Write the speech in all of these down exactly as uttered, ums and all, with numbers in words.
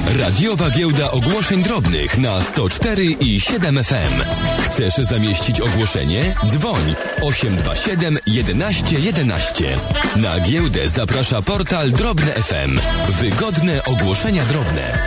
Radiowa Giełda Ogłoszeń Drobnych na sto cztery i siedem F M. Chcesz zamieścić ogłoszenie? Dzwoń osiem dwa siedem jedenaście jedenaście. Na giełdę zaprasza portal Drobne F M. Wygodne ogłoszenia drobne.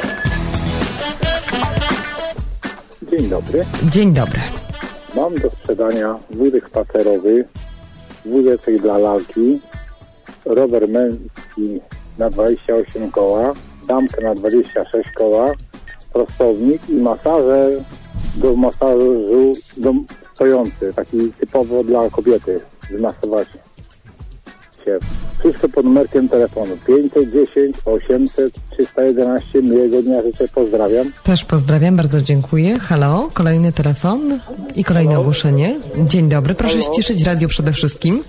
Dzień dobry. Dzień dobry. Mam do sprzedania wózek spacerowy, wózeczek dla lalki, rower męski na dwadzieścia osiem koła, damkę na dwadzieścia sześć koła, prostownik i masażer do masażu do stojący, taki typowo dla kobiety, wymasować się. Wszystko pod numerkiem telefonu pięćset dziesięć osiemset trzysta jedenaście. Miłego dnia życzę, pozdrawiam. Też pozdrawiam, bardzo dziękuję. Halo, kolejny telefon i kolejne Halo. ogłoszenie. Dzień dobry, proszę Halo. ściszyć radio przede wszystkim.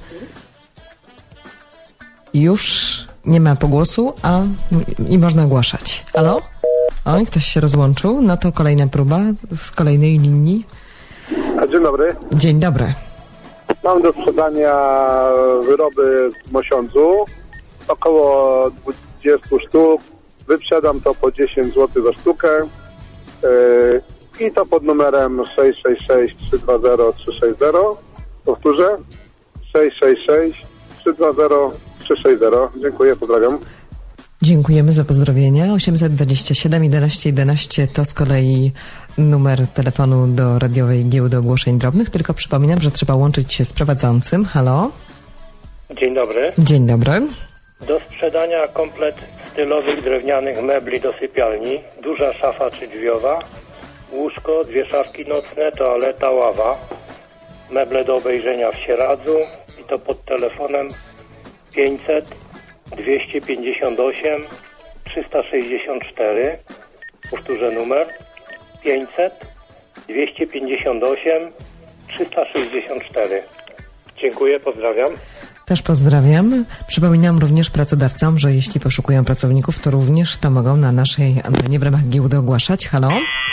Już nie ma pogłosu, a i można ogłaszać. Halo? Oj, ktoś się rozłączył. No to kolejna próba z kolejnej linii. Dzień dobry. Dzień dobry. Mam do sprzedania wyroby z Mosiądzu, około dwadzieścia sztuk. Wyprzedam to po dziesięć złotych za sztukę yy, i to pod numerem sześć sześć sześć trzy dwa zero trzy sześć zero. Powtórzę, sześć sześć sześć trzy dwa zero trzy sześć zero. Dziękuję, pozdrawiam. Dziękujemy za pozdrowienia. osiemset dwadzieścia siedem jedenaście jedenaście to z kolei numer telefonu do radiowej giełdy ogłoszeń drobnych. Tylko przypominam, że trzeba łączyć się z prowadzącym. Halo? Dzień dobry. Dzień dobry. Do sprzedania komplet stylowych drewnianych mebli do sypialni. Duża szafa czy drzwiowa, łóżko, dwie szafki nocne, toaleta, ława. Meble do obejrzenia w Sieradzu i to pod telefonem pięćset dwieście pięćdziesiąt osiem trzysta sześćdziesiąt cztery. Powtórzę numer pięćset dwieście pięćdziesiąt osiem trzysta sześćdziesiąt cztery. Dziękuję, pozdrawiam. Też pozdrawiam. Przypominam również pracodawcom, że jeśli poszukują pracowników, to również to mogą na naszej antenie w ramach giełdy ogłaszać. Halo?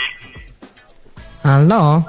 Halo?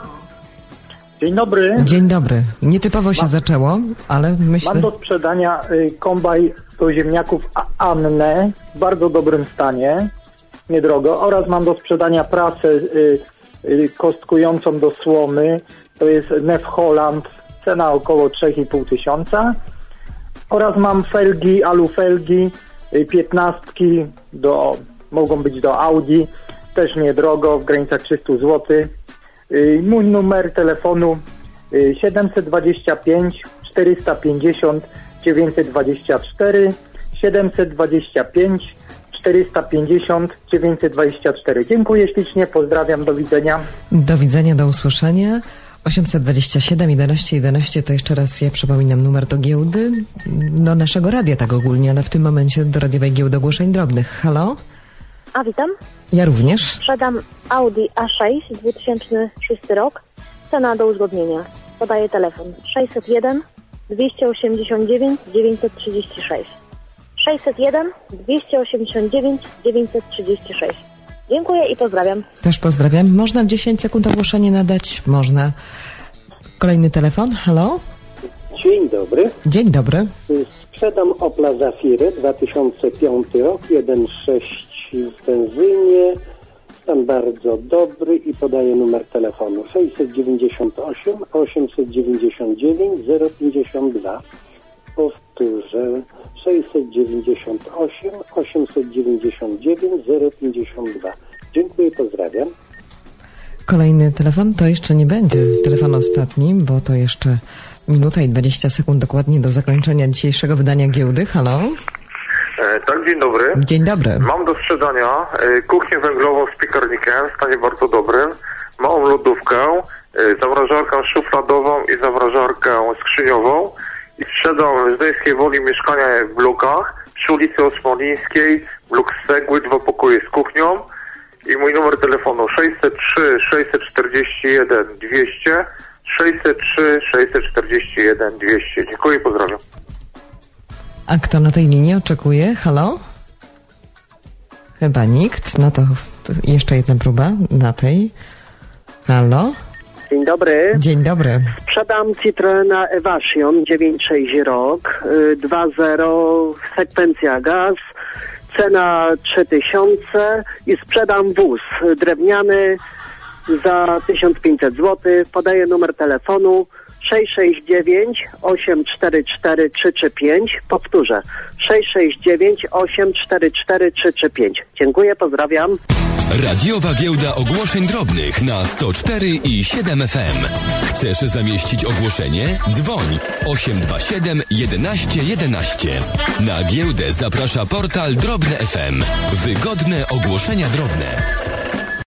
Dzień dobry. Dzień dobry. Nietypowo się Ma... zaczęło, ale myślę... Mam do sprzedania y, kombaj do ziemniaków Annę w bardzo dobrym stanie, niedrogo, oraz mam do sprzedania prasę y, y, kostkującą do słomy, to jest Nef Holland, cena około trzy i pół tysiąca, oraz mam felgi, alufelgi, y, piętnastki, do, mogą być do Audi, też niedrogo, w granicach trzysta złotych. Y, mój numer telefonu y, siedemset dwadzieścia pięć czterysta pięćdziesiąt dziewięćset dwadzieścia cztery, siedemset dwadzieścia pięć czterysta pięćdziesiąt dziewięćset dwadzieścia cztery. Dziękuję ślicznie, pozdrawiam, do widzenia. Do widzenia, do usłyszenia. osiemset dwadzieścia siedem jedenaście jedenaście to jeszcze raz ja przypominam numer do giełdy, do naszego radia tak ogólnie, ale w tym momencie do radiowej giełdy ogłoszeń drobnych. Halo? A witam. Ja również. Sprzedam Audi A sześć, dwa tysiące szósty rok. Cena do uzgodnienia. Podaję telefon sześćset jeden dwieście osiemdziesiąt dziewięć dziewięćset trzydzieści sześć. sześćset jeden dwieście osiemdziesiąt dziewięć dziewięćset trzydzieści sześć. Dziękuję i pozdrawiam. Też pozdrawiam. Można w dziesięć sekund ogłoszenie nadać? Można. Kolejny telefon. Halo? Dzień dobry. Dzień dobry. Sprzedam Opla Zafirę, dwa tysiące piąty rok, jeden przecinek sześć w benzynie. Stan bardzo dobry i podaję numer telefonu sześćset dziewięćdziesiąt osiem osiemset dziewięćdziesiąt dziewięć zero pięćdziesiąt dwa. Powtórzę, sześćset dziewięćdziesiąt osiem osiemset dziewięćdziesiąt dziewięć zero pięćdziesiąt dwa. Dziękuję, pozdrawiam. Kolejny telefon to jeszcze nie będzie telefon ostatni, bo to jeszcze minuta i dwadzieścia sekund dokładnie do zakończenia dzisiejszego wydania giełdy. Halo? E, tak, dzień dobry. Dzień dobry. Mam do sprzedania e, kuchnię węglową z piekarnikiem w stanie bardzo dobrym, małą lodówkę, e, zamrażarkę szufladową i zamrażarkę skrzyniową i sprzedam z Gdańskiej Woli mieszkania w blokach przy ulicy Osmolińskiej, blok z cegły, dwa pokoje z kuchnią i mój numer telefonu sześćset trzy sześćset czterdzieści jeden dwieście, sześćset trzy sześćset czterdzieści jeden dwieście. Dziękuję, pozdrawiam. A kto na tej linii oczekuje? Halo? Chyba nikt. No to, to jeszcze jedna próba na tej. Halo? Dzień dobry. Dzień dobry. Sprzedam Citroena Evasion dziewięćdziesiąt sześć rok, dwa zero sekwencja gaz, cena trzy tysiące i sprzedam wóz drewniany za tysiąc pięćset złotych. Podaję numer telefonu sześć sześć dziewięć osiem cztery cztery trzy trzy pięć. Powtórzę, sześć sześć dziewięć osiem cztery cztery trzy trzy pięć. Dziękuję, pozdrawiam. Radiowa Giełda Ogłoszeń Drobnych na sto cztery i siedem F M. Chcesz zamieścić ogłoszenie? Dzwoń osiem dwa siedem jedenaście jedenaście. Na giełdę zaprasza portal Drobne F M. Wygodne ogłoszenia drobne.